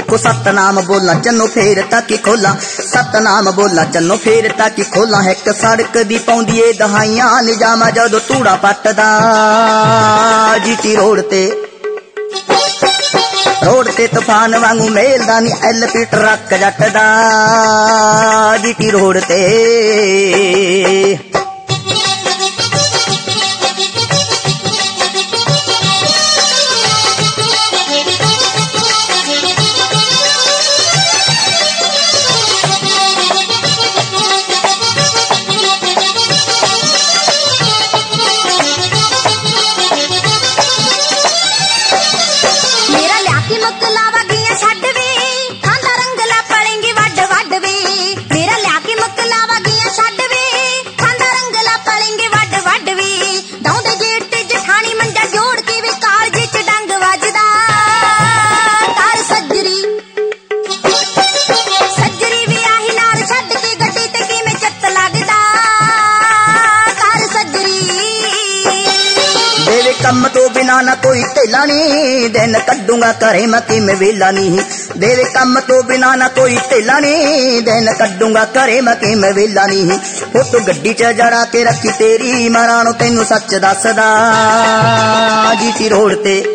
देखो सतनाम बोला चन्नो फेर ताकि खोला, सतनाम बोला चन्नो फेर ताकि खोला। एक सड़क दी पौंदी ए दहाइयां निजामा जदों तूड़ा पटदा जीटी रोड ते तूफान वांगू मेलदा नी LP ट्रक जट दा जीटी रोड ते। कम तो बिना ना कोई तेला नहीं, दिन कड्डूंगा करे मैं किमें वेला नहीं। तेरे कम तो बिना ना कोई तेला नहीं, दिन कड्डूंगा करे मैं किमें वेला नहीं। फोटो गड्डी च जड़ा के रखी तेरी मरानो तेनू सच दसदा जीटी रोड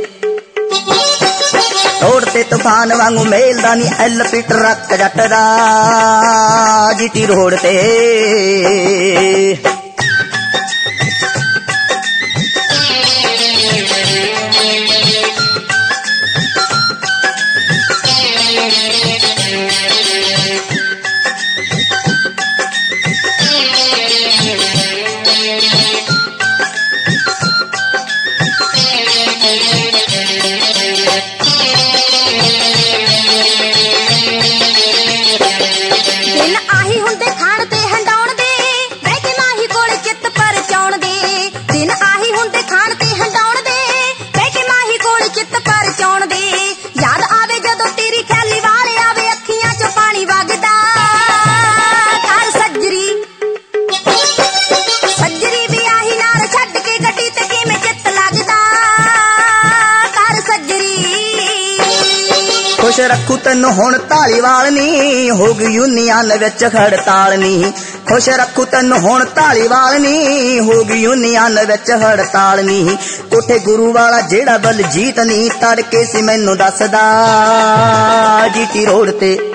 ते तूफान वांगू मेलदा नी LP ट्रक जट दा जीटी रोड ते। खुश रखू तेनू हुण धालीवाल नी, हो गई यूनियन विच हड़ताल नी। खुश रखू तेनू हुण धालीवाल नी, हो गई यूनियन विच हड़ताल नी। कोठे गुरु वाला जेड़ा बलजीत नी, तड़के सी मैनू दसदा जीटी रोड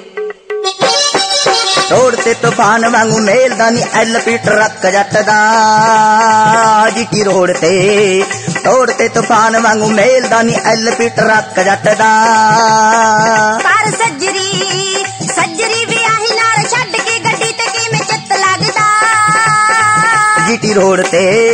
ते तूफान वांगू मेलदा नी LP ट्रक जट दा जीटी रोड ते तूफान वांगू मेलदा नी LP ट्रक जट दा। पर सज्जरी विआही नाल छड्ड के गड्डी ते किवें चित्त लगदा जीटी रोड ते।